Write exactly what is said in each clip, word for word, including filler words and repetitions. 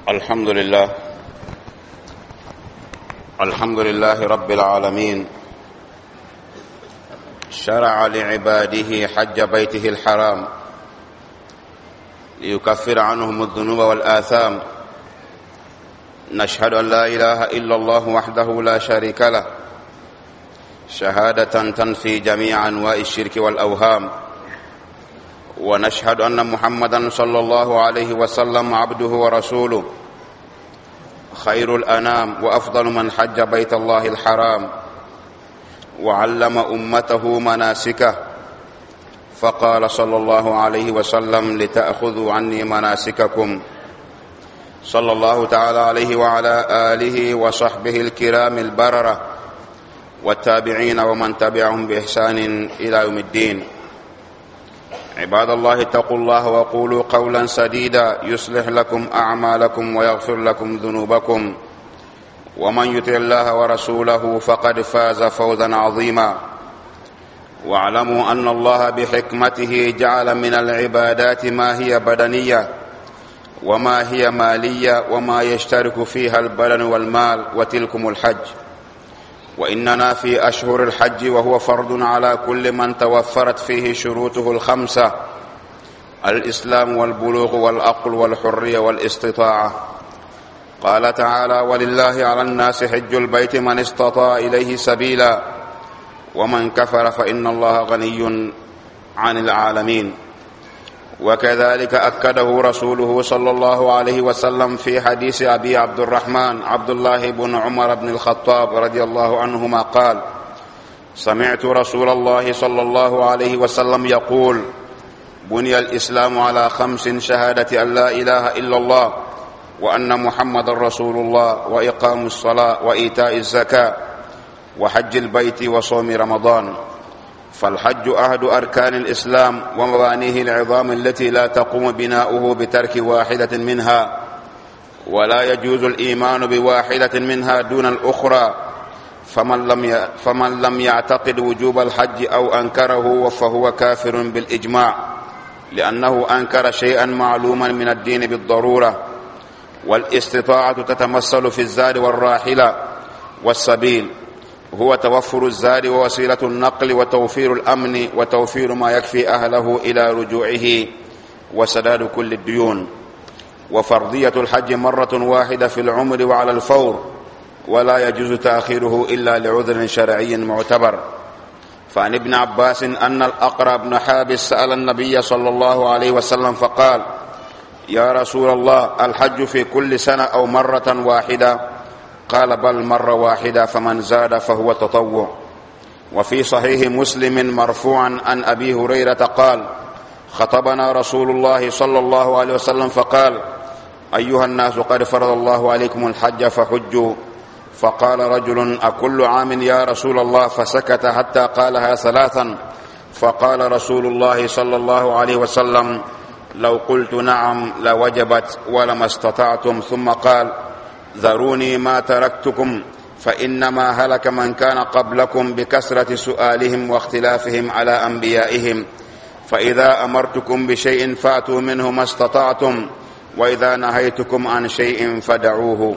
الحمد لله الحمد لله رب العالمين. شرع لعباده حج بيته الحرام ليكفر عنهم الذنوب والآثام. نشهد أن لا إله إلا الله وحده لا شريك له شهادة تنفي جميع أنواع الشرك والأوهام، ونشهد أن محمدًا صلى الله عليه وسلم عبده ورسوله خير الأنام وأفضل من حج بيت الله الحرام وعلم أمته مناسكه، فقال صلى الله عليه وسلم: لتأخذوا عني مناسككم. صلى الله تعالى عليه وعلى آله وصحبه الكرام البررة والتابعين ومن تبعهم بإحسان إلى يوم الدين. عباد الله، اتقوا الله وقولوا قولا سديدا يصلح لكم أعمالكم ويغفر لكم ذنوبكم، ومن يطع الله ورسوله فقد فاز فوزا عظيما. واعلموا أن الله بحكمته جعل من العبادات ما هي بدنية وما هي مالية وما يشترك فيها البدن والمال، وتلكم الحج. وإننا في أشهر الحج وهو فرض على كل من توفرت فيه شروطه الخمسة: الإسلام والبلوغ والعقل والحرية والاستطاعة. قال تعالى: ولله على الناس حج البيت من استطاع إليه سبيلا ومن كفر فإن الله غني عن العالمين. وكذلك أكده رسوله صلى الله عليه وسلم في حديث أبي عبد الرحمن عبد الله بن عمر بن الخطاب رضي الله عنهما قال: سمعت رسول الله صلى الله عليه وسلم يقول: بني الإسلام على خمس: شهادة أن لا إله إلا الله وأن محمد رسول الله، وإقام الصلاة، وإيتاء الزكاة، وحج البيت، وصوم رمضان. فالحج أحد أركان الإسلام ومبانيه العظام التي لا تقوم بناؤه بترك واحدة منها، ولا يجوز الإيمان بواحدة منها دون الأخرى. فمن لم فمن لم يعتقد وجوب الحج أو أنكره فهو كافر بالإجماع، لأنه أنكر شيئا معلوما من الدين بالضرورة. والاستطاعة تتمثل في الزاد والراحلة والسبيل، هو توفر الزاد ووسيلة النقل، وتوفير الأمن، وتوفير ما يكفي أهله إلى رجوعه، وسداد كل الديون. وفرضية الحج مرة واحدة في العمر وعلى الفور، ولا يجوز تأخيره إلا لعذر شرعي معتبر. فعن ابن عباس أن الأقرع بن حابس سأل النبي صلى الله عليه وسلم فقال: يا رسول الله، الحج في كل سنة أو مرة واحدة؟ قال: بل مرة واحدة، فمن زاد فهو تطوع. وفي صحيح مسلم مرفوعا عن أبي هريرة قال: خطبنا رسول الله صلى الله عليه وسلم فقال: أيها الناس، قد فرض الله عليكم الحج فحجوا. فقال رجل: أكل عام يا رسول الله؟ فسكت حتى قالها ثلاثا. فقال رسول الله صلى الله عليه وسلم: لو قلت نعم لوجبت ولما استطعتم. ثم قال: ذروني ما تركتكم، فإنما هلك من كان قبلكم بكثرة سؤالهم واختلافهم على أنبيائهم. فإذا أمرتكم بشيء فأتوا منه ما استطعتم، وإذا نهيتكم عن شيء فدعوه.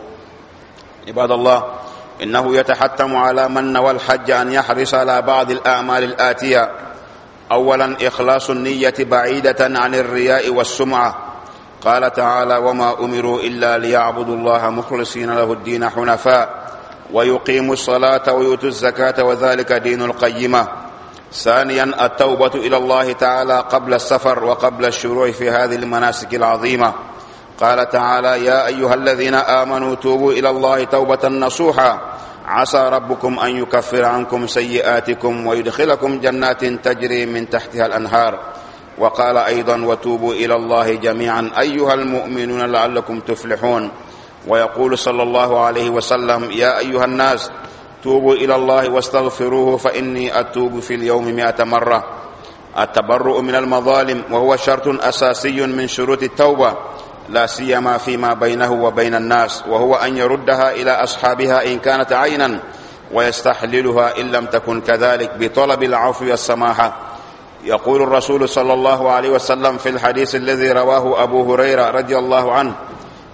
عباد الله، إنه يتحتم على من نوى الحج أن يحرص على بعض الأعمال الآتية: أولا، إخلاص النية بعيدة عن الرياء والسمعة. قال تعالى: وما أمروا إلا ليعبدوا الله مخلصين له الدين حنفاء ويقيموا الصلاة ويؤتوا الزكاة وذلك دين القيمة. ثانيا، التوبة إلى الله تعالى قبل السفر وقبل الشروع في هذه المناسك العظيمة. قال تعالى: يا أيها الذين آمنوا توبوا إلى الله توبة نصوحا عسى ربكم أن يكفر عنكم سيئاتكم ويدخلكم جنات تجري من تحتها الأنهار. وقال أيضا: وتوبوا إلى الله جميعا أيها المؤمنون لعلكم تفلحون. ويقول صلى الله عليه وسلم: يا أيها الناس، توبوا إلى الله واستغفروه فإني أتوب في اليوم مئة مرة. التبرؤ من المظالم، وهو شرط أساسي من شروط التوبة، لا سيما فيما بينه وبين الناس، وهو أن يردها إلى أصحابها إن كانت عينا، ويستحللها إن لم تكن كذلك بطلب العفو والسماحة. يقول الرسول صلى الله عليه وسلم في الحديث الذي رواه أبو هريرة رضي الله عنه: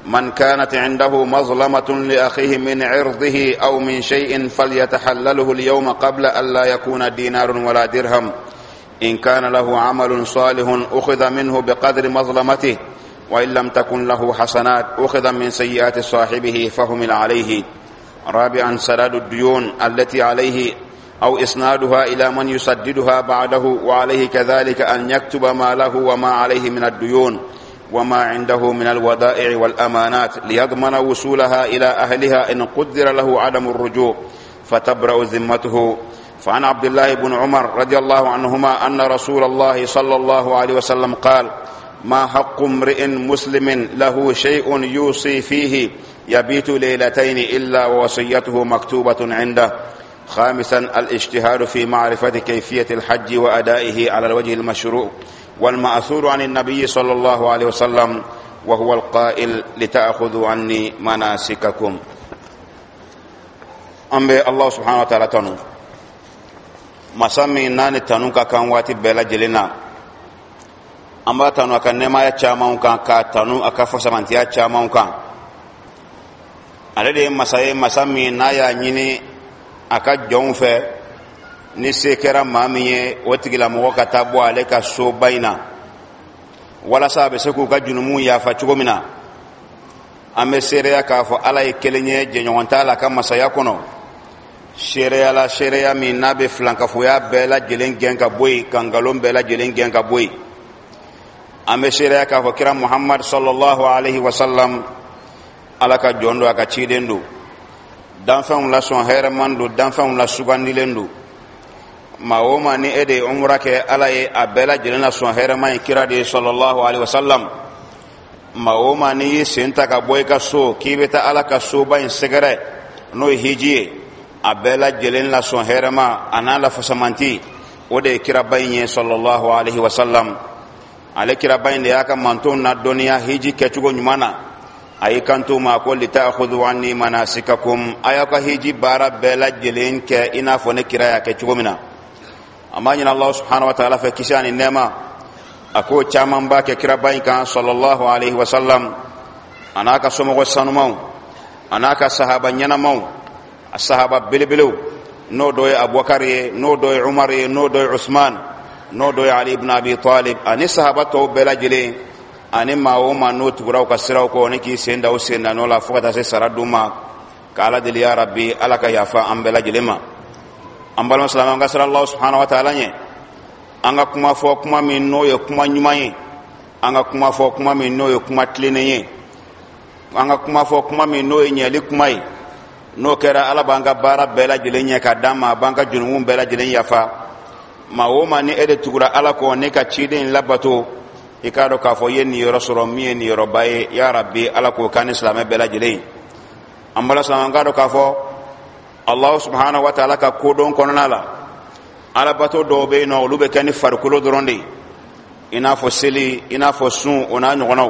من كانت عنده مظلمة لأخيه من عرضه أو من شيء فليتحلله اليوم قبل أن لا يكون دينار ولا درهم. إن كان له عمل صالح أخذ منه بقدر مظلمته، وإن لم تكن له حسنات أخذ من سيئات صاحبه فهمل عليه. رابعا سداد الديون التي عليه أو إسنادها إلى من يسددها بعده، وعليه كذلك أن يكتب ما له وما عليه من الديون وما عنده من الودائع والأمانات ليضمن وصولها إلى أهلها إن قدر له عدم الرجوع فتبرأ ذمته. فعن عبد الله بن عمر رضي الله عنهما أن رسول الله صلى الله عليه وسلم قال: ما حق امرئ مسلم له شيء يوصي فيه يبيت ليلتين إلا ووصيته مكتوبة عنده. خامسا الاجتهاد في معرفة كيفية الحج وأدائه على الوجه المشروع والمأثور عن النبي صلى الله عليه وسلم، وهو القائل: لتأخذوا عني مناسككم. أمبي الله سبحانه وتعالى تنو مسمي ناني تنوكا كان واتي بلا جلنا أمبا تنو أكا نما يتشامون كان كا تنو أكا فسمانتي يتشامون كان alade masaye masami naya nyini aka jonfe ni sekera mamiye wotigila mo ka tabo ale ka so baina wala sabe seku ka junumu ya fa chugomina ame sereya ka fo ala e kelenye je nyontala ka masaya kono sereya la sereya mi nabe flanka fo ya bela jelen genka boy kangalom bela jelen genka boy ame sereya ka fo kira Muhammad sallallahu alaihi wasallam ala ka jondo aka cidendu danfam la son hermandu danfam la sugandilendu maoma ni ede umra ke ala e abela jelena son herman kira de sallallahu alaihi wasallam maoma ni senta ka boy ka so kibeta ala ka so bain segere no hiji abela jelen la son herma anala fasamanti ode kira bain sallallahu alaihi wasallam ale kira bain de aka manton na dunia hiji ke tugo nyumana ay kantu ma ko li ta'khudhu anni manasikakum ayaka hiji bara bela jelen ke ina fone kiraya ke chugomina amanya Allah subhanahu wa ta'ala fa kishani nema ako chaman ba ke kira bayin kan sallallahu alaihi wasallam anaka somo ko sanumau anaka sahaba nyana mau sahaba bilbilu no doy abubakar no doy umar no doy usman no doy ali ibn abi talib ani sahaba to bela jelen ani mawo manu tuguraw ka siraw ko ne ki senda o senda no la fukata se saraduma kala dil ya rabbi alaka yafa ambela jilema ambalo salama nga sallallahu subhanahu wa ta'ala nye anga kuma fo kuma min no ye kuma nyumaye anga kuma fo kuma min no ye kuma tleneye anga kuma fo kuma min no ye nyeli kuma yi no kera ala banga bara bela jilenya ka dama banga junum bela jilenya yafa mawo mani ede tugura ala ko ne ka chiden labato ikado ka fo yenni rasulu mi ni robaye ya rabbi ala ko kan islam bela jilay ambala sama ngado ka fo Allah subhanahu wa ta'ala ka kodon konala ala bato do be no lube kan farkulo doronde ina fo seli ina fo sun ona nyogonaw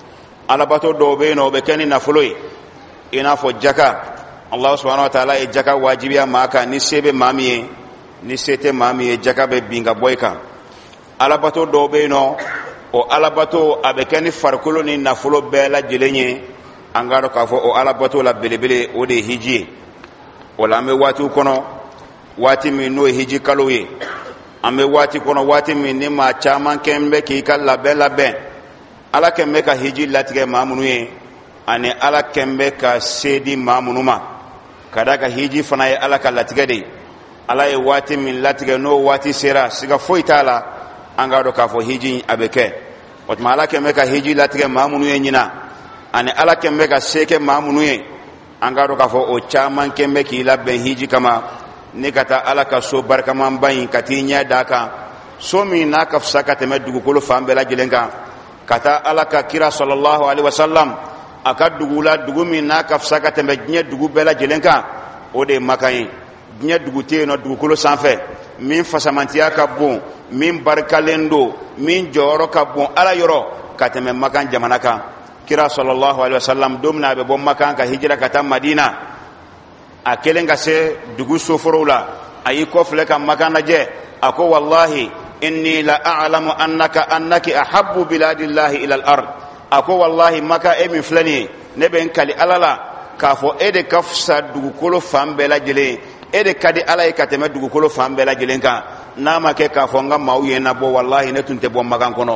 ala bato do be no be kan na fuloy ina fo jaka Allah subhanahu wa ta'ala e jaka wajibiya maka ni sebe mamiye ni sete mamiye jaka be binga boyka ala bato do be no o alabato abekani farkulo ni nafulo bela jelenye angaro kafo o alabato la belebele o de hiji wala me watu kono wati mi no hiji kaloye ame wati kono wati mi ni ma chaman kembe ki kala bela ben ala kembe ka hiji latige mamunu ye ane ala kembe ka sedi mamunuma kada ka hiji fana ye ala ka latige de ala ye wati mi latige no wati sera siga foitala angaro kafo hiji abeke otma ala kembe ka hiji latige mamunu ye nyina ani ala kembe ka seke mamunu ye angaro kafo o chaman kembe ki labben hiji kama ni kata ala ka so barkaman bayin katinya daka so mi na ka fsaka teme dugukolo fambela jilenga kata ala ka kira sallallahu alaihi wasallam akadugula dugumi na ka fsaka teme nya dugu bela jilenga ode makai nya dugute no dugukolo sanfe min fasamantiya ka bon min barkalendo min joro ka bon ala yoro kateme makan jamana ka kira sallallahu alaihi wasallam domna be bon makan ka hijra ka ta madina akelenga se dugu soforola ayi ko fle ka makan je ako wallahi inni la a'lamu annaka annaki ahabbu biladillahi ila al-ard ako wallahi maka e min flani ne ben kali alala k'a fɔ e de ka fisa dugukolo fan bɛɛ lajɛlen e de ka di ala ye ka tɛmɛ dugukolo fan bɛɛ lajɛlen kan n'a ma kɛ k'a fɔ n ka maaw ye n labɔ walahi ne tun tɛ bɔ magan kɔnɔ.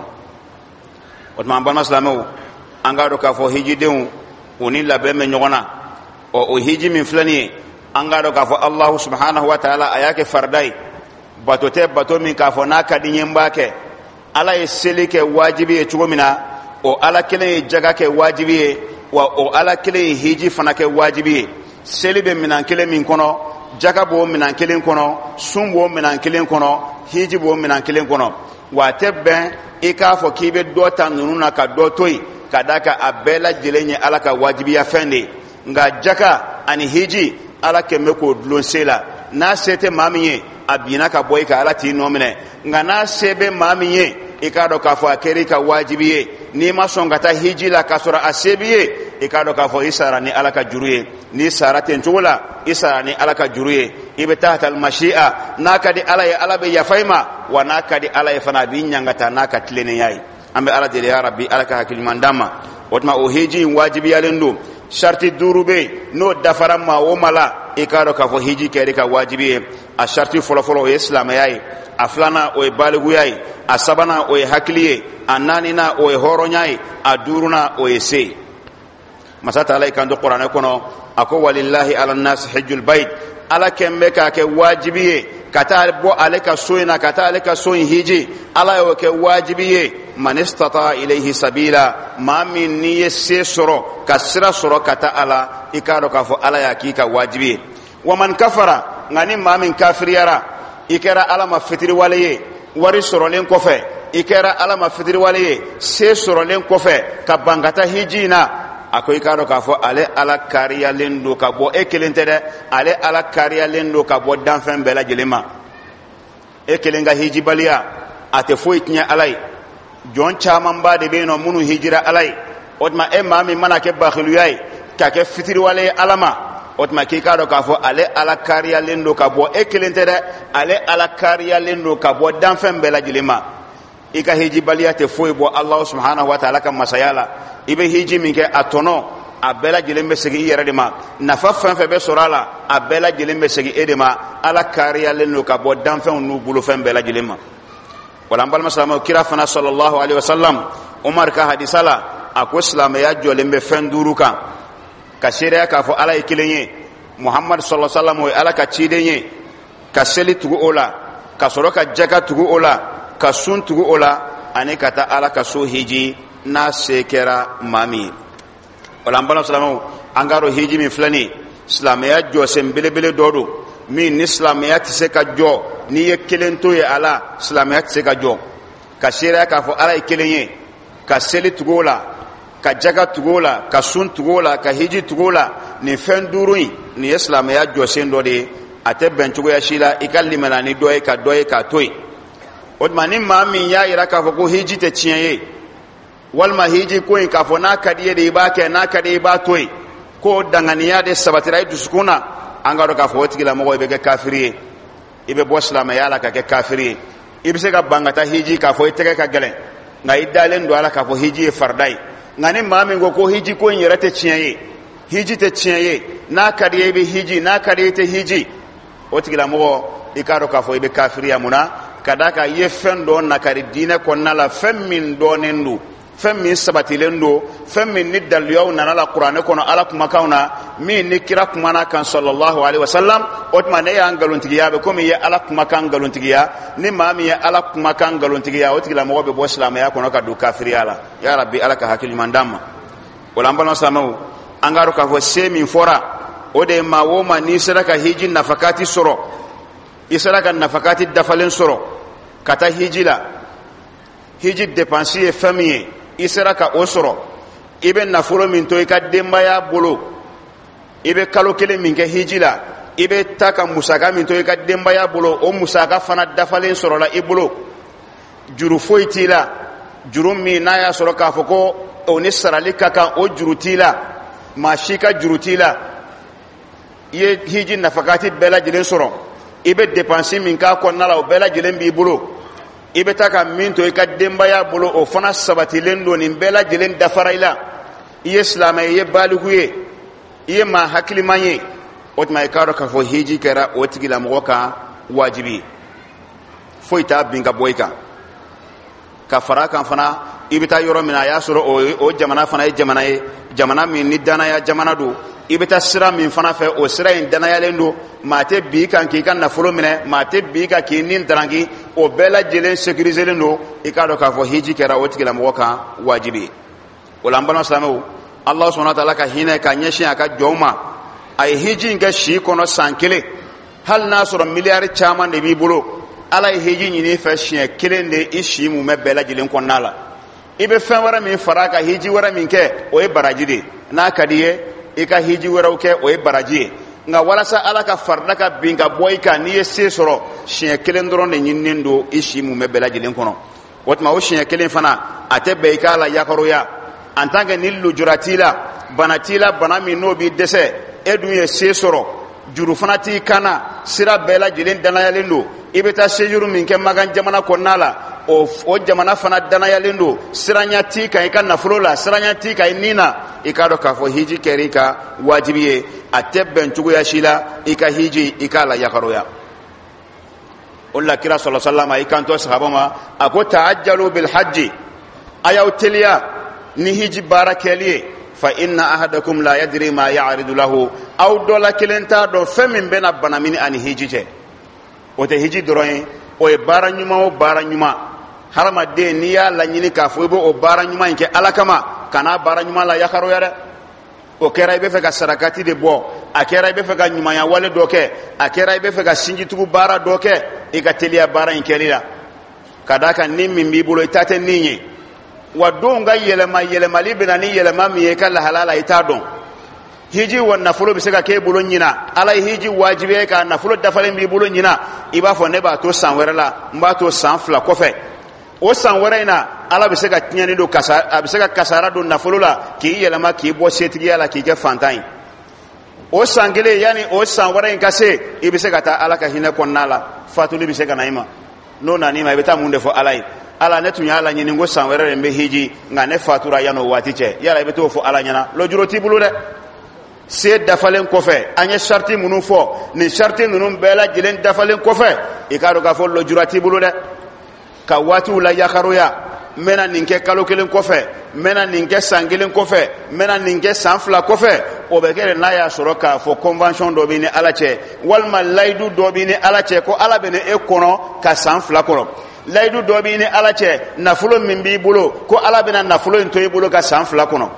o tuma an balima silamɛw an k'a dɔn k'a fɔ hijidenw u ni labɛn bɛ ɲɔgɔn na. ɔ o hiji min filɛ nin ye an k'a dɔn k'a fɔ alahu subhanahu wa taala a y'a kɛ farida ye bato tɛ bato min k'a fɔ n'a ka di n ye n b'a kɛ. ala ye seli kɛ wajibi ye cogo min na o ala kelen ye jaga kɛ wajibi ye wa o ala kelen ye hiji fana kɛ wajibi ye. seli bɛ minɛn kelen min kɔnɔ jaga b'o minɛn kelen kɔnɔ sun b'o minɛn kelen kɔnɔ hiji b'o minɛn kelen kɔnɔ wa a tɛ bɛn i k'a fɔ k'i bɛ dɔ ta ninnu na ka dɔ to yen ka d'a kan a bɛɛ lajɛlen ye ala ka wajibiya fɛn de ye. nka jaga ani hiji ala kɛn bɛ k'o dulon se la n'a se tɛ maa min ye a binna ka bɔ i ka ala t'i nɔ minɛ nka n'a se bɛ maa min ye i k'a dɔn k'a fɔ a kɛra i ka wajibi ye n'i ma sɔn ka taa hiji la k'a sɔrɔ a se b'i ye i k'a dɔn k'a fɔ i sara ni ala ka juru ye n'i sara ten cogo la i sara ni ala ka juru ye i bɛ taa tal mashi'a n'a ka di ala ye ala bɛ yafa i ma wa n'a ka di ala ye fana a b'i ɲangata n'a ka tilennenya ye. an bɛ ala deli ya rabi ala ka hakiliman d'an ma. o tuma o hiji in wajibiyalen don sharti duuru bɛ yen n'o dafara maa o maa la i k'a dɔn k'a fɔ hiji kɛra i ka wajibi ye. a sharti fɔlɔfɔlɔ o ye silamɛya ye a filanan o ye baliguya ye a sabanan o ye hakili ye a naaninan o ye hɔrɔnya ye a duurunan o ye se. masa taala y'i kanto kuranɛ kɔnɔ a ko walilahi ala nasi hijjul bayit ala kɛn bɛ k'a kɛ wajibi ye ka taa bɔ ale ka so in na ka taa ale ka so in hiji ala y'o kɛ wajibi ye man istata ilayhi sabila maa min n'i ye se sɔrɔ ka sira sɔrɔ ka taa ala i k'a dɔn k'a fɔ ala y'a k'i ka wajibi ye. wa man kafara nka ni maa min kafiriyara i kɛra ala ma fitiriwale ye wari sɔrɔlen kɔfɛ i kɛra ala ma fitiriwale ye se sɔrɔlen kɔfɛ ka ban ka taa hiji in na a ko i k'a dɔn k'a fɔ ale ala kariyalen don ka bɔ e kelen tɛ dɛ ale ala kariyalen don ka bɔ danfɛn bɛɛ lajɛlen ma. e kelen ka hijibaliya a tɛ foyi tiɲɛ ala ye jɔn camanba de bɛ yen nɔ minnu hijira ala ye o tuma e maa min mana kɛ bakiluya ye ka kɛ fitiriwale ye ala ma o tuma k'i k'a dɔn k'a fɔ ale ala kariyalen don ka bɔ e kelen tɛ dɛ ale ala kariyalen don ka bɔ danfɛn bɛɛ lajɛlen ma. i ka hijibaliya tɛ foyi bɔ alahu subhanahu wa taala ka masaya la i bɛ hiji min kɛ a tɔnɔ a bɛɛ lajɛlen bɛ segin i yɛrɛ de ma nafa fɛn fɛn bɛ sɔrɔ a la a bɛɛ lajɛlen bɛ segin e de ma ala kariyalen don ka bɔ danfɛnw n'u bolofɛn bɛɛ lajɛlen ma. wala an balima silamɛw kira fana sallallahu alaihi wa sallam umar ka hadisa la a ko silamɛya jɔlen bɛ fɛn duuru kan ka seereya k'a fɔ ala ye kelen ye muhammad sallallahu alaihi wa sallam o ye ala ka ciden ye ka seli tugu o la ka sɔrɔ ka jɛka tugu o la ka sun tugu o la ani ka taa ala ka so hiji n'a se kɛra maa min ye. wala an balima silamɛw an k'a dɔn hiji min filɛ nin ye silamɛya jɔsen belebele dɔ don min ni silamɛya tɛ se ka jɔ n'i ye kelen to ye a la silamɛya tɛ se ka jɔ. ka seereya k'a fɔ ala ye kelen ye ka seli tugu o la ka jaga tugu o la ka sun tugu o la ka hiji tugu o la nin fɛn duuru in nin ye silamɛya jɔsen dɔ de ye a tɛ bɛn cogoya si la i ka limana ni dɔ ye ka dɔ ye k'a to yen. o tuma ni maa min y'a yira k'a fɔ ko hiji tɛ tiɲɛ ye walima hiji ko in k'a fɔ n'a ka di ye de i b'a kɛ n'a ka di i b'a to yen ko danganiya de sabatira i dusukun na an ka dɔn k'a fɔ o tigilamɔgɔ i bɛ kɛ kafiri ye i bɛ bɔ silamɛya la ka kɛ kafiri ye. i bɛ se ka ban ka taa hiji k'a fɔ i tɛgɛ ka gɛlɛn nka i dalen don a la k'a fɔ hiji ye farida ye nka ni maa min ko ko hiji ko in yɛrɛ tɛ tiɲɛ ye hiji tɛ tiɲɛ ye n'a ka di ye i bɛ hiji n'a ka di ye i tɛ hiji o tigilamɔgɔ i k'a dɔn k'a fɔ i bɛ kafiriya mun na ka d'a kan i ye fɛn dɔ nakari diinɛ kɔnɔna la fɛn min dɔɔnen don fɛn min sabatilen don fɛn min ni daliluyaw nana la kuranɛ kɔnɔ ala kumakanw na min ni kira kumana kan sallallahu alaihi wasallam o tuma ne y'an nkalontigiya bɛ komi i ye ala kumakan nkalontigiya ni maa min ye ala kumakan nkalontigiya o tigilamɔgɔ bɛ bɔ silamɛya kɔnɔ ka don kafiriya la ya rabbi ala ka hakili ɲuman d'an ma. o la an balima silamɛw an k'a dɔn k'a fɔ se min fɔra o de ye maa o maa n'i sera ka hiji nafakati sɔrɔ i sera ka nafakati dafalen sɔrɔ ka taa hiji la hiji dépense ye fɛn min ye i sera ka o sɔrɔ i bɛ nafolo min to i ka denbaya bolo i bɛ kalo kelen min kɛ hiji la i bɛ taa ka musaka min to i ka denbaya bolo o musaka fana dafalen sɔrɔla i bolo juru foyi t'i la juru min n'a y'a sɔrɔ k'a fɔ ko o ni sarali ka kan o juru t'i la maa si ka juru t'i la i ye hiji nafakati bɛɛ lajɛlen sɔrɔ i bɛ dépense min k'a kɔnɔna la o bɛɛ lajɛlen b'i bolo i bɛ taa ka min to i ka denbaya bolo o fana sabatilen don nin bɛɛ lajɛlen dafara i la iye silama ye baligu ye iye ma hakiliman ye o tuma i k'a dɔn k'a fɔ hiji kɛra o tigilamɔgɔ kan wajibi foyi t'a bin ka bɔ i kan ka fara kan fana i bɛ taa yɔrɔ min na a y'a sɔrɔ o jamana fana ye jamana ye jamana min ni danaya jamana don i bɛ taa sira min fana fɛ o sira in danayalen don maa tɛ bin kan k'i ka nafolo minɛ maa tɛ bin kan k'i ni darangi o bɛɛ lajɛlen sécuriselen don i k'a dɔn k'a fɔ hiji kɛra o tigilamɔgɔ kan wajibi ye o la an balima silamɛw Ala subhanahu wa ta'ala ka hinɛ ka ɲɛsin a ka jɔnw ma a ye hiji in kɛ si kɔnɔ san kelen hali n'a sɔrɔ miliyari caman de b'i bolo Ala ye hiji ɲini fɛ siɲɛ kelen de i si mun bɛ bɛɛ lajɛlen kɔnɔna la i bɛ fɛn wɛrɛ min fara a kan hiji wɛrɛ min kɛ o ye baraji de ye n'a ka di ye i ka hiji wɛrɛw kɛ o ye baraji ye nka walasa Ala ka farida ka bin ka bɔ i kan n'i ye se sɔrɔ siɲɛ kelen dɔrɔn de ɲininen don i si mun bɛ bɛɛ lajɛlen kɔnɔ o tuma o siɲɛ kelen fana a tɛ bɛn i k'a la yakaroya en tant que ni lujura t'i la bana t'i la bana min n'o b'i dɛsɛ e dun ye se sɔrɔ juru fana t'i kan na sira bɛɛ lajɛlen danayalen don i bɛ taa séjour min kɛ Makan jamana kɔnɔna la o o jamana fana danayalen don siranya t'i kan i ka nafolo la siranya t'i kan i ni na i k'a dɔn k'a fɔ hiji kɛra i ka wajibi ye a tɛ bɛn cogoya si la i ka hiji i k'a la yakaroya o la kira sallallahu alaihi wasallam i kanto sahaba ma a ko ta'ajjalu bil hajji a y'aw teliya ni hiji baara kɛli ye fa inna ahadakum la yadri ma ya'ridu lahu aw dɔ la kelen t'a dɔn fɛn min bɛna bana min ani hiji cɛ o tɛ hiji dɔrɔn ye o ye baara ɲuman o baara ɲuman hadamaden n'i y'a laɲini k'a fɔ i b'o baara ɲuman in kɛ Ala kama kana baara ɲuman la yakaroya dɛ o kɛra i bɛ fɛ ka sarakati de bɔ a kɛra i bɛ fɛ ka ɲumanya wale dɔ kɛ a kɛra i bɛ fɛ ka sinjitugu baara dɔ kɛ i ka teliya baara in kɛli la ka d'a kan ni min b'i bolo i ta tɛ nin ye wa don ka yɛlɛma yɛlɛmali bɛ na ni yɛlɛma min ye i ka lahala la i t'a dɔn hiji wa nafolo bɛ se ka k'e bolo ɲina Ala ye hiji wajibiya ka nafolo dafalen b'i bolo ɲina i b'a fɔ ne b'a to san wɛrɛ la n b'a to san fila kɔfɛ o san wɛrɛ in na Ala bɛ se ka tiɲɛni don kasa a bɛ se ka kasara don nafolo la k'i yɛlɛma k'i bɔ setigiya la k'i kɛ fantan ye o san kelen yanni o san wɛrɛ in ka se i bɛ se ka taa Ala ka hinɛ kɔnɔna la fatuli bɛ se ka na i ma n'o nana i ma i bɛ taa mun de fɔ Ala ye Ala ne tun y'a laɲini ko san wɛrɛ de n bɛ hiji nka ne fatura yanni o waati cɛ yala i bɛ t'o fɔ Ala ɲɛna lojuro t'i bolo dɛ se dafalen kɔfɛ an ye sariti minnu fɔ nin sariti ninnu bɛɛ lajɛlen dafalen kɔfɛ i k'a dɔn k'a fɔ lojura t'i bolo dɛ ka waatiw la yakaroya n bɛna nin kɛ kalo kelen kɔfɛ n bɛna nin kɛ san kelen kɔfɛ n bɛna nin kɛ san fila kɔfɛ o bɛ kɛ de n'a y'a sɔrɔ k'a fɔ convention dɔ b'i ni Ala cɛ walima layidu dɔ b'i ni Ala cɛ ko Ala bɛ ni e kɔnɔ ka san fila kɔnɔ layidu dɔ b'i ni Ala cɛ nafolo min b'i bolo ko Ala bɛna nafolo in to i bolo ka san fila kɔnɔ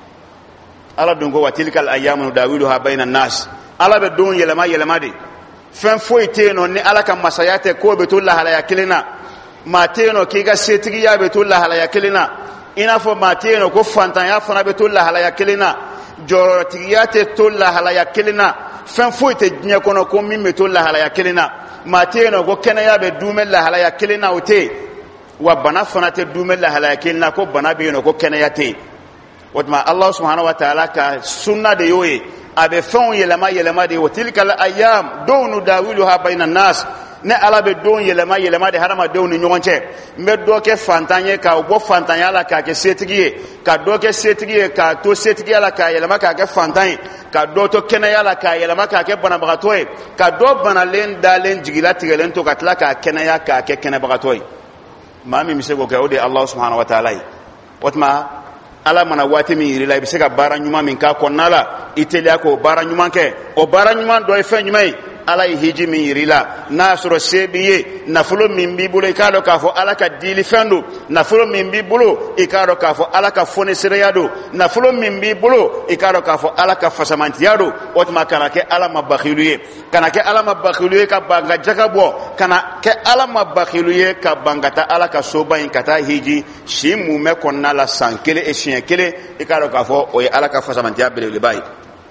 Ala dun ko wa tilkal ayyamu dawiluha bayna nas Ala bɛ don yɛlɛma yɛlɛma de fɛn foyi tɛ yen nɔ ni Ala ka masaya tɛ k'o bɛ to lahalaya kelen na maa tɛ yen nɔ k'i ka setigiya bɛ to lahalaya kelen na i n'a fɔ maa tɛ yen nɔ ko fantanya fana bɛ to lahalaya kelen na jɔyɔrɔtigiya tɛ to lahalaya kelen na fɛn foyi tɛ diɲɛ kɔnɔ ko min bɛ to lahalaya kelen na maa tɛ yen nɔ ko kɛnɛya bɛ dun bɛ lahalaya kelen na o tɛ yen wa bana fana tɛ dun bɛ lahalaya kelen na ko bana bɛ yen nɔ ko kɛnɛya tɛ yen o tuma Ala subhanahu wa ta'ala ka sunna de y'o ye a bɛ fɛnw yɛlɛma yɛlɛma de ye wa tilkal ayyam dɔw nudawiluha bayna nas ne Ala bɛ don yɛlɛma yɛlɛma de hadamadenw ni ɲɔgɔn cɛ n bɛ dɔ kɛ fantan ye k'a bɔ fantanya la k'a kɛ setigi ye ka dɔ kɛ setigi ye k'a to setigiya la k'a yɛlɛma k'a kɛ fantan ye ka dɔ to kɛnɛya la k'a yɛlɛma k'a kɛ banabagatɔ ye ka dɔ banalen dalen jigila tigɛlen to ka tila k'a kɛnɛya k'a kɛ kɛnɛbagatɔ ye maa min bɛ se k'o kɛ o de ye Ala subhanahu wa ta'ala ye o tuma Ala mana waati min yir'i la i bɛ se ka baara ɲuman min k'a kɔnɔna la i teliya k'o baara ɲuman kɛ o baara ɲuman dɔ ye fɛn ɲuman ye Ala ye hiji min yir'i la n'a y'a sɔrɔ se b'i ye nafolo min b'i bolo i k'a dɔn k'a fɔ Ala ka dili fɛn don nafolo min b'i bolo i k'a dɔn k'a fɔ Ala ka fonisereya don nafolo min b'i bolo i k'a dɔn k'a fɔ Ala ka fasamantiya don o tuma kana kɛ Ala ma bakilu ye kana kɛ Ala ma bakilu ye ka ban ka jaga bɔ kana kɛ Ala ma bakilu ye ka ban ka taa Ala ka soba in ka taa hiji si mun bɛ kɔnɔna la san kelen siɲɛ kelen i k'a dɔn k'a fɔ o ye Ala ka fasamantiya belebeleba ye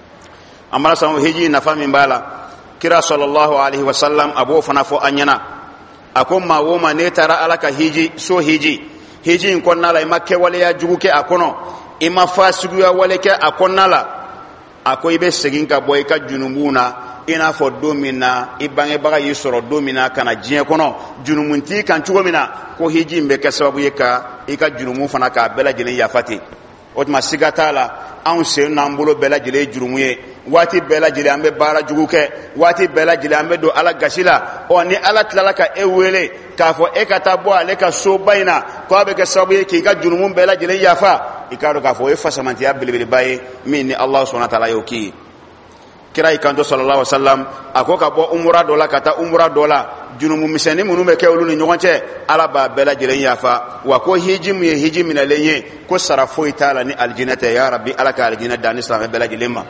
an b'a sɔn hiji nafa min b'a la kira sallallahu alaihi wasallam abo fana fɔ an ɲɛna a ko maa o maa ne taara Ala ka hiji so hiji hiji in kɔnɔna la i ma kɛwaleya jugu kɛ a kɔnɔ i ma fasuguya wale kɛ a kɔnɔna la a ko i bɛ segin ka bɔ i ka junubuw na i n'a fɔ don min na i bangebaga y'i sɔrɔ don min na ka na diɲɛ kɔnɔ junumu t'i kan cogo min na ko hiji in bɛ kɛ sababu ye ka i ka junumu fana k'a bɛɛ lajɛlen yafa ten o tuma siga t'a la anw sen n'an bolo bɛɛ lajɛlen ye jurumu ye waati bɛɛ lajɛlen an bɛ baara jugu kɛ waati bɛɛ lajɛlen an bɛ don ala gasi la ɔ ni ala tilala ka e wele k'a fɔ e ka taa bɔ ale ka soba in na ko a bɛ kɛ sababu ye k'i ka jurumu bɛɛ lajɛlen yafa i k'a dɔn k'a fɔ o ye fasamantiya belebeleba ye min ni ala sɔnna wa taala y'o k'i ye kira y'i kanto sallallahu alaihi wasallam a ko ka bɔ umura dɔ la ka taa umura dɔ la jurumu misɛnnin minnu bɛ kɛ olu ni ɲɔgɔn cɛ ala b'a bɛɛ lajɛlen yafa wa ko hiji min ye hiji minɛlen ye ko sara foyi t'a la ni alijinɛ tɛ ya rabi ala ka alijinɛ da ni silamɛ bɛɛ lajɛlen ma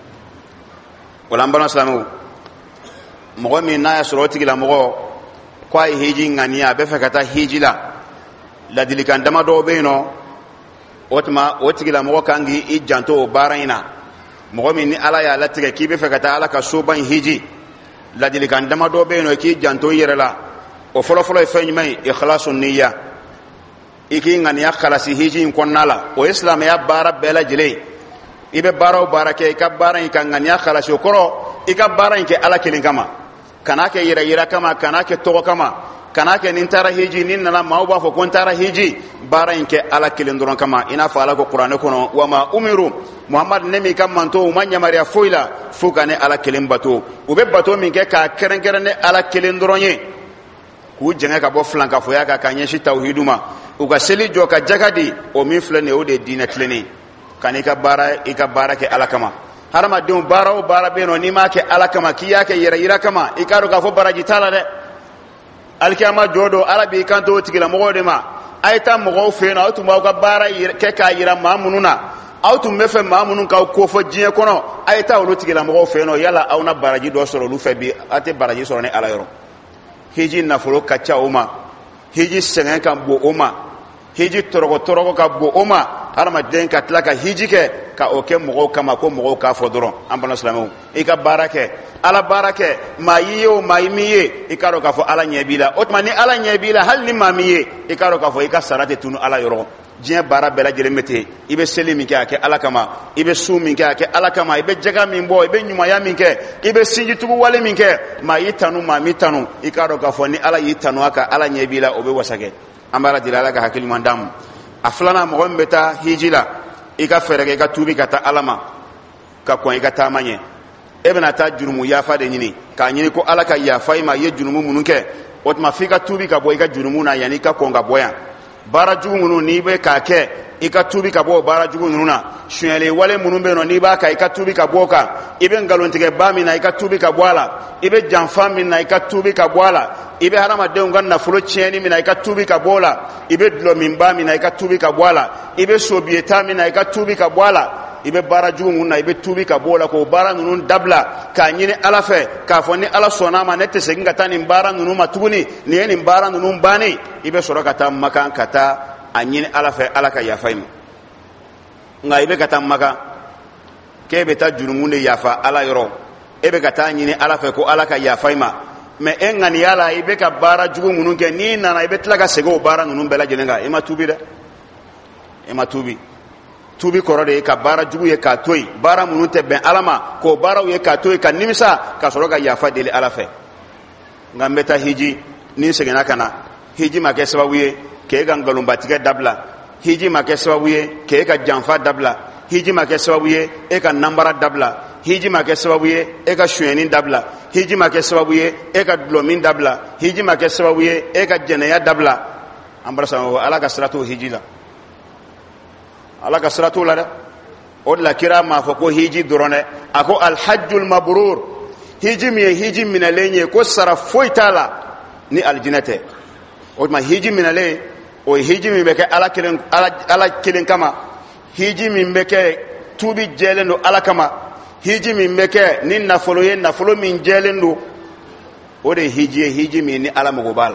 o la an balima silamɛw mɔgɔ min n'a y'a sɔrɔ o tigilamɔgɔ ko a ye hiji ŋaniya a bɛ fɛ ka taa hiji la ladilikan dama dɔw bɛ yen nɔ o tuma o tigilamɔgɔ kan k'i janto o baara in na mɔgɔ min ni ala y'a latigɛ k'i bɛ fɛ ka taa ala ka soba in hiji ladilikan dama dɔ bɛ yen nɔ i k'i janto i yɛrɛ la o fɔlɔfɔlɔ ye fɛn jumɛn ye ikhlasu niya i k'i ŋaniya kalasi hiji in kɔnɔna la o ye silamɛya baara bɛɛ lajɛlen i bɛ baara o baara kɛ i ka baara in ka ŋaniya kalasi o kɔrɔ i ka baara in kɛ ala kelen kama kan'a kɛ yɛrɛ yira kama kan'a kɛ tɔgɔ kama kan'a kɛ ni n taara hiji ni n nana maaw b'a fɔ ko n taara hiji baara in kɛ ala kelen dɔrɔn kama i n'a fɔ ala ko kuranɛ kɔnɔ wa ma umiru muhamadu ne min ka manto u ma yamariya foyi la fo ka ne ala kelen bato u bɛ bato min kɛ k'a kɛrɛnkɛrɛn ne ala kelen dɔrɔn ye k'u jɛngɛ ka bɔ filankafoya kan ka ɲɛsin tawhidu ma u ka seli jɔ ka jaga di o min filɛ nin ye o de ye diinɛ tilennen ka n'i ka baara i ka baara kɛ ala kama hadamadenw baara o baara bɛ yen nɔ n'i m'a kɛ ala kama k'i y'a kɛ yɛrɛ yira kama i k'a dɔn k'a fɔ baraji t'a la dɛ alikiyama jɔ don ala b'i kanto o tigilamɔgɔw de ma a ye taa mɔgɔw fɛ yen nɔ aw tun b'aw ka baara kɛ k'a yira maa minnu na aw tun bɛ fɛ maa minnu k'aw kofɔ diɲɛ kɔnɔ a ye taa olu tigilamɔgɔw fɛ yen nɔ yala aw na baraji dɔ sɔrɔ olu fɛ bi a tɛ baraji sɔrɔ ni ala yɔrɔ hiji nafolo ka ca o ma hiji sɛgɛn ka bon o ma hiji tɔrɔgɔ tɔrɔgɔ ka bon o ma hadamaden ka tila ka hiji kɛ ka o kɛ mɔgɔw kama ko mɔgɔw k'a fɔ dɔrɔn an balima silamɛw i ka baara kɛ ala baara kɛ maa y'i ye o maa i min ye i k'a dɔn k'a fɔ ala ɲɛ b'i la o tuma ni ala ɲɛ b'i la hali ni maa min ye i k'a dɔn k'a fɔ i ka sara tɛ tunu ala yɔrɔ diɲɛ baara bɛɛ lajɛlen bɛ ten i bɛ seli min kɛ a kɛ ala kama i bɛ su min kɛ a kɛ ala kama i bɛ jaga min bɔ i bɛ ɲumanya min kɛ i bɛ sinjitugu wale min kɛ maa y'i tanu maa min tanu i k'a dɔn k'a fɔ ni ala y'i tanu a kan ala ɲɛ b'i la o bɛ wasa kɛ an b'a deli ala ka hakili ɲuman d'an ma a filanan mɔgɔ min bɛ taa hiji la i ka fɛɛrɛ kɛ i ka tuubi ka taa ala ma ka kɔn i ka taama ɲɛ e bɛna taa jurumu yafa de ɲini k'a ɲini ko ala ka yafa i ma i ye jurumu minnu kɛ o tuma f'i ka tuubi ka bɔ i ka jurumu na yanni i ka kɔn ka bɔ yan baara jugu minnu n'i bɛ k'a kɛ i ka tuubi ka bɔ o baara jugu ninnu na sonyɛli wale minnu bɛ yen nɔ n'i b'a kan i ka tuubi ka bɔ o kan i bɛ nkalontigɛba min na i ka tuubi ka bɔ a la i bɛ janfa min na i ka tuubi ka bɔ a la i bɛ hadamadenw ka nafolo tiɲɛni min na i ka tuubi ka bɔ o la i bɛ dulɔminba min na i ka tuubi ka bɔ a la i bɛ sobiyeta min na i ka tuubi ka bɔ a la i bɛ baara jugu minnu na i bɛ tuubi ka bɔ o la k'o baara ninnu dabila k'a ɲini ala fɛ k'a fɔ ni ala sɔnn'a ma ne tɛ segin ka taa nin baara ninnu ma tuguni nin ye nin baara ninnu bannen i bɛ sɔrɔ ka taa makan ka taa a ɲini ala fɛ ala ka yafa i ma nka i bɛ ka taa makan k'e bɛ taa jurumu de yafa ala yɔrɔ e bɛ ka taa ɲini ala fɛ ko ala ka yafa i ma mɛ e ŋaniya la i bɛ ka baara jugu minnu kɛ n'i nana i bɛ tila ka segin o baara ninnu bɛɛ lajɛlen kan i ma tuubi dɛ i ma tuubi tuubi kɔrɔ de ye ka baara jugu ye k'a to yen baara minnu tɛ bɛn ala ma k'o baaraw ye k'a to yen ka nimisa ka sɔrɔ ka yafa deli ala fɛ nka n bɛ taa hiji ni n seginna ka na hiji ma kɛ sababu ye k'e ka nkalonbatigɛ dabila hiji ma kɛ sababu ye k'e ka janfa dabila hiji ma kɛ sababu ye e ka nanbara dabila hiji ma kɛ sababu ye e ka sonyɛni dabila hiji ma kɛ sababu ye e ka dulɔmin dabila hiji ma kɛ sababu ye e ka jɛnɛya dabila an bara sɔrɔ ala ka sira t'o hiji la ala ka sira t'o la dɛ o de la kira m'a fɔ ko hiji dɔrɔn dɛ a ko alhajjul mabrur hiji min ye hiji minɛlen ye ko sara foyi t'a la ni alijinɛ tɛ o tuma hiji minɛlen o ye hiji min bɛ kɛ ala kelen ala ala kelen kama hiji min bɛ kɛ tuubi jɛlen don ala kama hiji min bɛ kɛ ni nafolo ye nafolo min jɛlen don o de ye hiji ye hiji min ni ala mago b'a la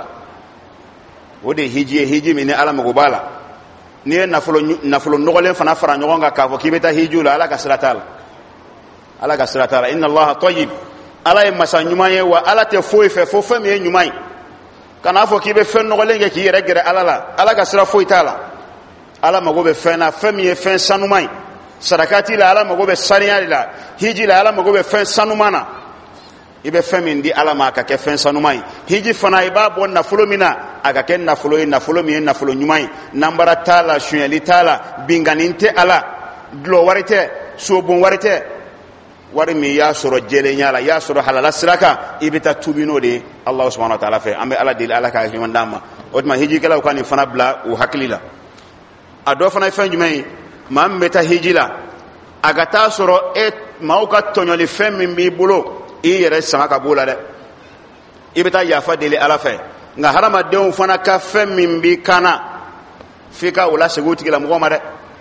o de ye hiji ye hiji min ni ala mago b'a la n'i ye nafolo nafolo nɔgɔlen fana fara ɲɔgɔn kan k'a fɔ k'i bɛ taa hiji la ala ka sira t'a la ala ka sira t'a la inna allaha tayyib ala ye masa ɲuman ye wa ala tɛ foyi fɛ fo fɛn min ye ɲuman ye kan'a fɔ k'i bɛ fɛn nɔgɔlen kɛ k'i yɛrɛ gɛrɛ ala la ala ka sira foyi t'a la ala mago bɛ fɛn na fɛn min ye fɛn sanuman ye sarakati la ala mago bɛ saniya de la hiji la ala mago bɛ fɛn sanuman na i bɛ fɛn min di ala ma a ka kɛ fɛn sanuman ye hiji fana i b'a bɔ nafolo min na a ka kɛ nafolo ye nafolo min ye nafolo ɲuman ye nanbara t'a la sonyɛli t'a la binkanni tɛ a la dulo wari tɛ sobon wari tɛ wari min y'a sɔrɔ jɛlenya la y'a sɔrɔ halala sira kan i bɛ taa tuubi n'o de ye Alahu subhanahu wa ta'ala fɛ an bɛ Ala deli Ala ka hakili ɲuman d'an ma o tuma hijikɛlaw ka nin fana bila u hakili la a dɔ fana ye fɛn jumɛn ye maa min bɛ taa hiji la a ka taa sɔrɔ e maaw ka tɔɲɔli fɛn min b'i bolo i yɛrɛ sama ka b'o la dɛ i bɛ taa yafa deli Ala fɛ nka hadamadenw fana ka fɛn min b'i kan na f'i ka o lasegin o tigilamɔgɔ ma dɛ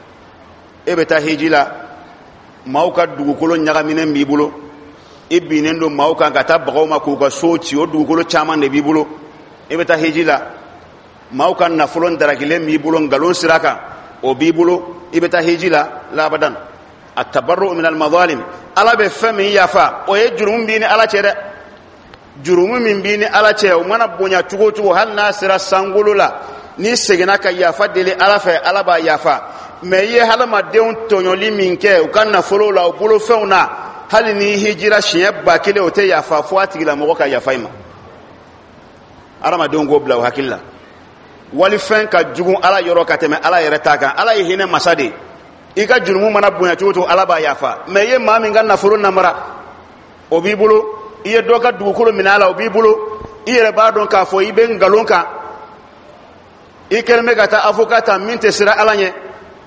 e bɛ taa hiji la maaw ka dugukolo ɲagaminen b'i bolo i binnen don maaw kan ka taa bagaw ma k'u ka so ci o dugukolo caman de b'i bolo i bɛ taa hiji la maaw ka nafolo darakilen b'i bolo nkalon sira kan o b'i bolo i bɛ taa hiji la labadan at-tabarru' min al-madhalim Ala bɛ fɛn min yafa o ye jurumu b'i ni Ala cɛ dɛ jurumu min b'i ni Ala cɛ o mana bonya cogo o cogo hali n'a sera sankolo la n'i seginna ka yafa deli Ala fɛ Ala b'a yafa mais i ye hadamadenw tɔɲɔli min kɛ u ka nafolo la u bolofɛnw na hali ni hijira siɲɛ ba kelen o tɛ yafa fo a tigilamɔgɔ ka yafa i ma hadamadenw k'o bila u hakili la walifɛn ka jugu Ala yɔrɔ ka tɛmɛ Ala yɛrɛ ta kan Ala ye hinɛ masa de i ka jurumu mana bonya cogo o cogo Ala b'a yafa mais i ye maa min ka nafolo namara o b'i bolo i ye dɔ ka dugukolo minɛ a la o b'i bolo i yɛrɛ b'a dɔn k'a fɔ i bɛ nkalon kan i kɛlen bɛ ka taa avocat ta min tɛ siran Ala ɲɛ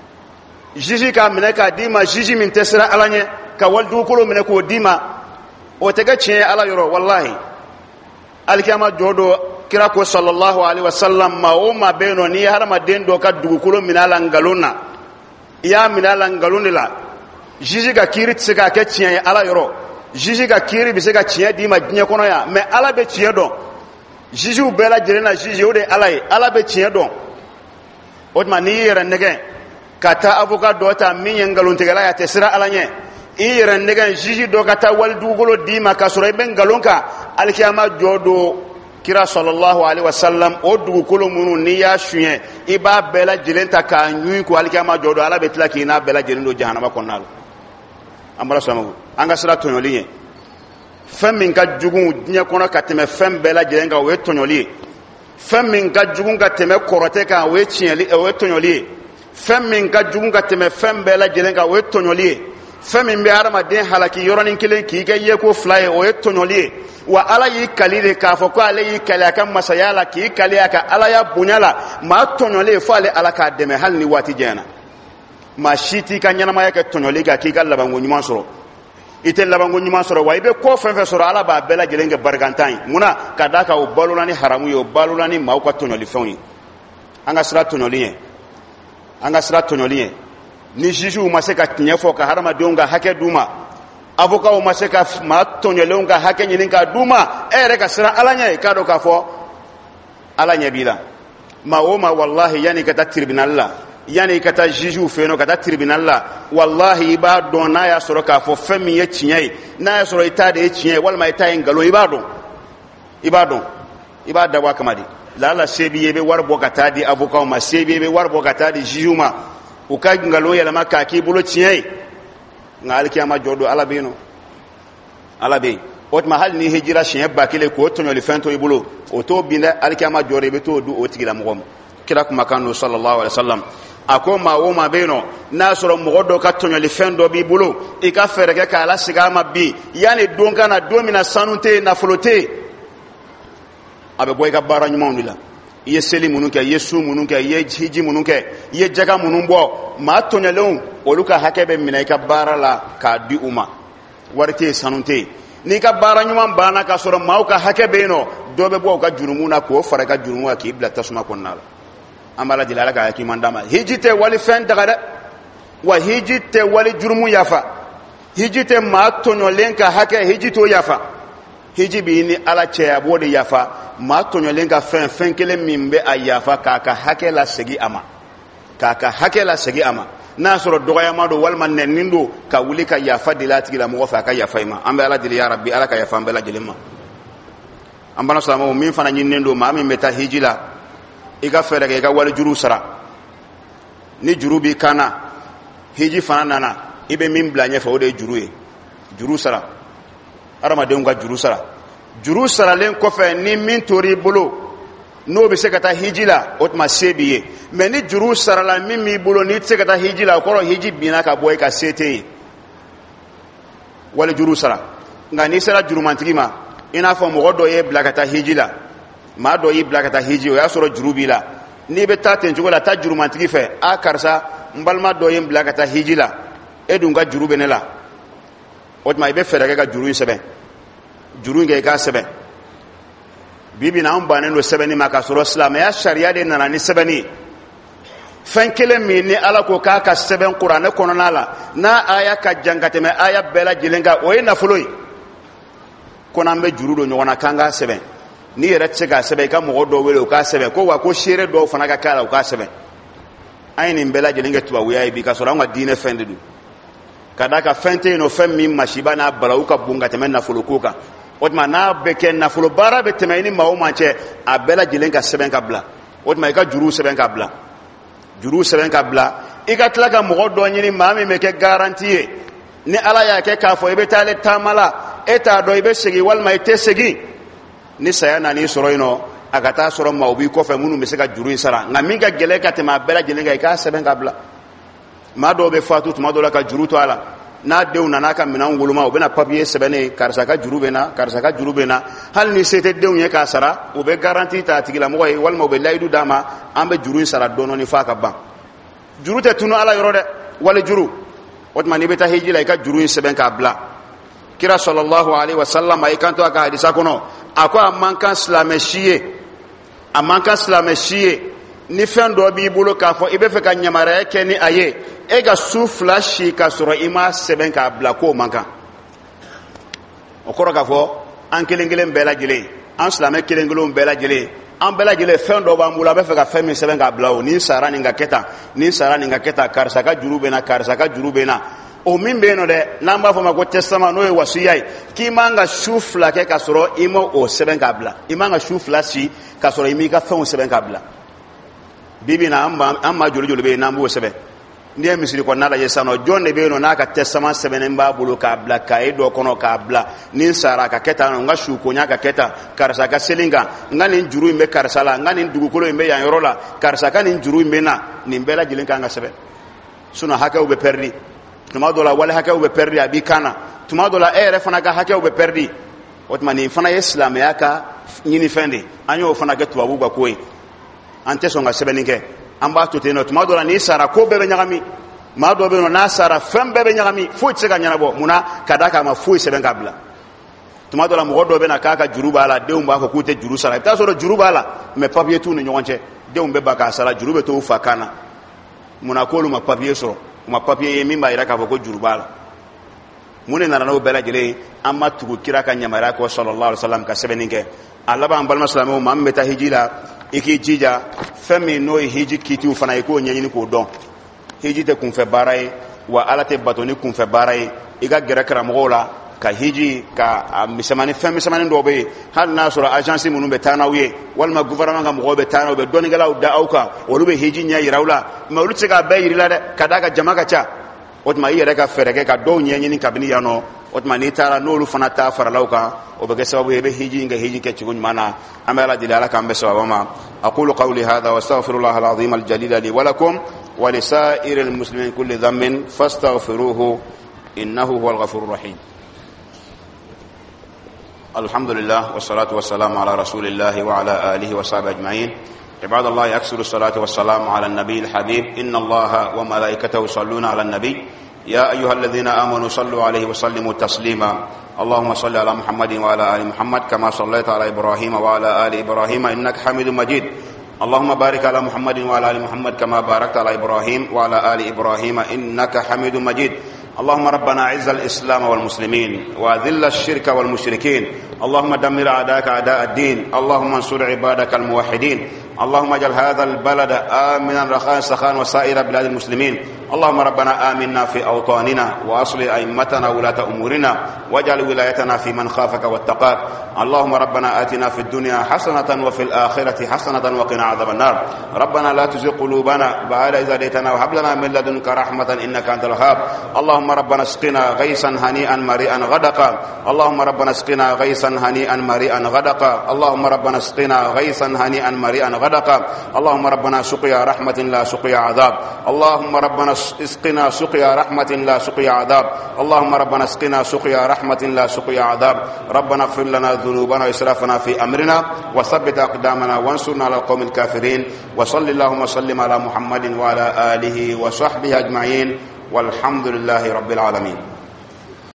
juge k'a minɛ k'a d'i ma juge min tɛ siran Ala ɲɛ ka wali dugukolo minɛ k'o d'i ma o tɛ kɛ tiɲɛ ye Ala yɔrɔ walahi alikiyama jɔ dɔ kira ko sallallahu alaihi wasallam maa o maa bɛ yen nɔ n'i ye hadamaden dɔ ka dugukolo minɛ a la nkalon na i y'a minɛ a la nkalon de la juge ka kiiri tɛ se k'a kɛ tiɲɛ ye Ala yɔrɔ juge ka kiiri bɛ se ka tiɲɛ d'i ma diɲɛ kɔnɔ yan mais Ala bɛ tiɲɛ dɔn jugew bɛɛ lajɛlen na juge o de ye Ala ye Ala bɛ tiɲɛ dɔn o tuma n'i y'i yɛrɛ nɛgɛn ka taa avocat dɔ ta min ye nkalontigɛla ye a tɛ siran Ala ɲɛ i yɛrɛ nɛgɛn juge dɔ ka taa wali dugukolo d'i ma k'a sɔrɔ i bɛ nkalon kan alikiyama jɔ don kira sallallahu alaihi wasallam o dugukolo minnu n'i y'a suɲɛ i b'a bɛɛ lajɛlen ta k'a ɲun ko alikiyama jɔ don Ala bɛ tila k'i n'a bɛɛ lajɛlen don jahanama kɔnɔna la an bala sɔnna an ka sira tɔɲɔli ye fɛn min ka jugu diɲɛ kɔnɔ ka tɛmɛ fɛn bɛɛ lajɛlen kan o ye tɔɲɔli ye fɛn min ka jugu ka tɛmɛ kɔrɔtɛ kan o ye tiɲɛli o ye tɔɲɔli ye fɛn min ka jugu ka tɛmɛ fɛn bɛɛ lajɛlen kan o ye tɔɲɔli ye fɛn min bɛ hadamaden halaki yɔrɔnin kelen k'i kɛ yeko fila ye o ye tɔɲɔli ye wa Ala y'i kali de k'a fɔ ko ale y'i kali a ka masaya la k'i kali a ka Alaya bonya la maa tɔɲɔlen fo ale Ala k'a dɛmɛ hali ni waati jɛnyana maa si t'i ka ɲɛnamaya kɛ tɔɲɔli kan k'i ka labanko ɲuman sɔrɔ i tɛ labanko ɲuman sɔrɔ wa i bɛ ko fɛn fɛn sɔrɔ Ala b'a bɛɛ lajɛlen kɛ barikantan ye munna ka d'a kan o balola ni haramu ye o balola ni maaw ka tɔɲɔlifɛnw ye an ka sira tɔɲɔli ye an ka sira tɔɲɔli ye ni jugew ma se ka tiɲɛ fɔ ka hadamadenw ka hakɛ d'u ma avocats ma se ka maa tɔɲɔlenw ka hakɛ ɲini k'a d'u ma e yɛrɛ ka siran Ala ɲɛ i k'a dɔn k'a fɔ Ala ɲɛ b'i la maa o maa wallahi yanni i ka taa tribunal la yanni i ka taa jugew fɛ yen nɔ ka taa tribunal la wallahi i b'a dɔn n'a y'a sɔrɔ k'a fɔ fɛn min ye tiɲɛ ye n'a y'a sɔrɔ i ta de ye tiɲɛ ye walima i ta ye nkalon i b'a dɔn i b'a dɔn i b'a dabɔ a kama de lala se b'i ye i bɛ wari bɔ ka taa di avocats ma se b'i ye i bɛ wari bɔ ka taa di jugew ma u ka nkalon yɛlɛma k'a k'i bolo tiɲɛ ye nka alikiyama jɔ don Ala bɛ yen nɔ Ala bɛ yen o tuma hali ni hijira siɲɛ ba kelen k'o tɔɲɔlifɛn to i bolo o t'o bin dɛ alikiyama jɔ de i bɛ t'o di o tigilamɔgɔ ma kira kumakan don sallallahu alaihi wasallam a ko maa o maa bɛ yen nɔ n'a sɔrɔ mɔgɔ dɔ ka tɔɲɔlifɛn dɔ b'i bolo i ka fɛɛrɛ kɛ k'a lasegin a ma bi yanni don ka na don min na sanu tɛ yen nafolo tɛ yen a bɛ bɔ i ka baara ɲumanw de la i ye seli minnu kɛ i ye su minnu kɛ i ye hiji minnu kɛ i ye jaga minnu bɔ maa tɔɲɔlenw olu ka hakɛ bɛ minɛ i ka baara la k'a di u ma wari tɛ yen sanu tɛ yen n'i ka baara ɲuman banna k'a sɔrɔ maaw ka hakɛ bɛ yen nɔ dɔ bɛ bɔ u ka jurumu na k'o fara i ka jurumu kan k'i bila tasuma kɔnɔna la an b'a lajɛ Ala ka hakiman d'a ma hiji tɛ wali fɛn daga dɛ wa hiji tɛ wali jurumu yafa hiji tɛ maa tɔɲɔlen ka hakɛ hiji t'o yafa hiji b'i ni Ala cɛ a b'o de yafa maa tɔɲɔlen ka fɛn fɛn kelen min bɛ a yafa k'a ka hakɛ lasegin a ma k'a ka hakɛ lasegin a ma n'a sɔrɔ dɔgɔyama don walima nɛninin don ka wuli ka yafa deli a tigilamɔgɔ fɛ a ka yafa i ma an bɛ Ala deli ya Rabbi Ala ka yafa an bɛɛ lajɛlen ma an bana silamɛw min fana ɲininen don maa min bɛ taa hiji la i ka fɛɛrɛ kɛ i ka wali juru sara ni juru b'i kan na hiji fana nana i bɛ min bila ɲɛfɛ o de ye juru ye juru sara hadamadenw ka juru sara juru saralen kɔfɛ ni min tor'i bolo no be se kata hijila otma sebiye mais ni juru sarala mimi bolo ni se kata hijila ko hiji bina ka boy ka sete wala juru sara ngani sara juru mantigima ina fo mo godo ye blakata hijila ma do yi blakata hiji o ya soro juru bila ni be taten jogola ta juru mantigi fe a karsa mbalma do ye blakata hijila edunga juru benela otma ibe fere ga juru sebe juru nge ka sebe bibi na ambane no sebeni maka soro islam ya sharia de nana ni sebeni fankele mi ni ala ko ka ka seben qur'an ko nala na aya ka jangate me aya bela jilenga o ina fuloi kona mbe juru do nyona kanga seben ni yere tsega sebe ka mo do wele o ka sebe ko wa ko shere do fana ka kala o ka sebe ayini bela jilenga tuwa wiya bi ka soro ngwa dine fendedu kadaka fente no femmi mashiba na balawu ka bunga temen na fulukuka otma na beke na fulu bara be temeni mawo manche abela jilenga seben ka bla otma ka juru seben ka bla juru seben ka bla ika tlaka mo do nyini mami meke garantie ni ala ya ke ka fo ibe tale tamala eta do ibe segi wal mai te segi ni sayana ni soro ino agata soro mawbi ko fe munu meseka juru sara ngaminga gele ka tema bela jilenga ka seben ka bla ma do be fatu tuma do la ka juru to ala na dew nana ka minan wuluma o bena papier sebene karsa ka juru bena karsa ka juru bena hal ni sete dew nye ka sara o be garantie ta tigila mo wal mo be laydu dama ambe juru sara dono ni fa ka ba juru te tunu ala yoro de wala juru otma ni beta hiji la ka juru seben ka bla kira sallallahu alaihi wasallam ay kanto aka hadisa kono akwa mankan islame shiye amankan islame shiye ni fen do bi bulu ka fo ibe fe ka nyamara ke ni aye e ga su flashi ka soro ima seben ka bla ko manka o koro ka fo an kelengelen bela jile an islame kelengelen bela jile an bela jile fen do ba mula be fe ka fe mi seben ka bla o ni sara ni nga keta ni sara ni nga keta karsa ka jurube na karsa ka jurube na o min be no de namba fo ma ko testament no e wasiyai ki manga su fla ke ka soro imo o seben ka bla imanga su flashi ka soro imi ka fe o seben ka bla bibi na amba amma jolo jolo be nambo sebe ndiye misiri ko nala yesano jonne be no naka testament sebe nemba bulu ka bla ka edo kono ka bla nin sara ka keta no nga shu ko nya ka keta karsa ka selinga ngani njuru imbe karsala ngani dugukolo imbe ya yorola karsa ka nin njuru imbe na nimbela jilenka nga sebe suna haka ube perdi tuma dola wala haka ube perdi abikana tuma dola ere fana ka haka ube perdi otmani fana islam yaka nyini fendi anyo fana ga tuwabu ba koyi ante songa sebeninke amba to teno tuma do la ni sara ko bebe nyagami ma do be no na sara fem bebe nyagami fu tsega nyana bo muna kadaka ma fu seben kabla tuma do la mo do be na kaka juruba la de umba ko kute juru sara ta so do juruba la me papier tu no nyonche de umbe baka sara jurube to fa kana muna ko lu ma papier so ma papier yemi ma ira ka ko juruba la mune na no bela jele amma tugu kira ka nyamara ko sallallahu alaihi wasallam ka sebeninke alaba ambal maslamu mammeta hijila iki jija femi no hiji kiti fana iko nyenyi ko don hiji te kun fe barai wa alate batoni kun fe barai iga gerakara mogola ka hiji ka misamani femi misamani ndo be hal nasura agence munu be tanawiye wal ma gouvernement ga mogo be tanaw be doni gala da auka wolu be hiji nya yirawla ma wolu tsega be yirila de kadaka jamaka cha otma yere ka fereke ka do nyenyi ni kabini yano otma ni tara nolu fana ta faralauka o be sababu be hiji nga hiji ke chugun mana amala dilala kam be sabama aqulu qawli hadha wa astaghfirullah alazim aljalil li wa lakum wa li sa'iril muslimin kulli dhanbin fastaghfiruhu innahu huwal ghafurur rahim alhamdulillah wassalatu wassalamu ala rasulillah wa ala alihi wa sahbihi ajma'in عباد الله يكثر الصلاة والسلام على النبي الحبيب إن الله وملائكته يصلون على النبي يا أيها الذين آمنوا صلوا عليه وسلموا تسليما اللهم صل على محمد وعلى آل محمد كما صليت على إبراهيم وعلى آل إبراهيم إنك حميد مجيد اللهم بارك على محمد وعلى آل محمد كما باركت على إبراهيم وعلى آل إبراهيم إنك حميد مجيد اللهم ربنا اعز الإسلام والمسلمين وأذل الشرك والمشركين اللهم دمر أعداءك أعداء الدين اللهم انصر عبادك الموحدين اللهم اجعل هذا البلد آمنا رخاء سخاء وسائر بلاد المسلمين اللهم ربنا آمنا في أوطاننا وأصلح أئمتنا ولاة أمورنا واجعل ولايتنا في من خافك واتقاك. اللهم ربنا آتنا في الدنيا حسنة وفي الآخرة حسنة وقنا عذاب النار. ربنا لا تزغ قلوبنا بعد إذ هديتنا وهب لنا من لدنك رحمة إنك أنت الوهاب. اللهم ربنا اسقنا غيثا هنيئا مريئا غدقا. اللهم ربنا اسقنا غيثا هنيئا مريئا غدقا. اللهم ربنا اسقنا غيثا هنيئا مريئا غدقا. اللهم ربنا سقيا رحمة لا سقيا عذاب. اللهم ربنا اسقنا سقيا رحمة لا سقيا عذاب. اللهم ربنا اسقنا سقيا رحمة لا سقيا عذاب. ربنا اغفر لنا ذنوبنا وإسرافنا في أمرنا وثبت أقدامنا وانصرنا على القوم الكافرين. وصل اللهم وسلم على محمد وعلى آله وصحبه أجمعين والحمد لله رب العالمين.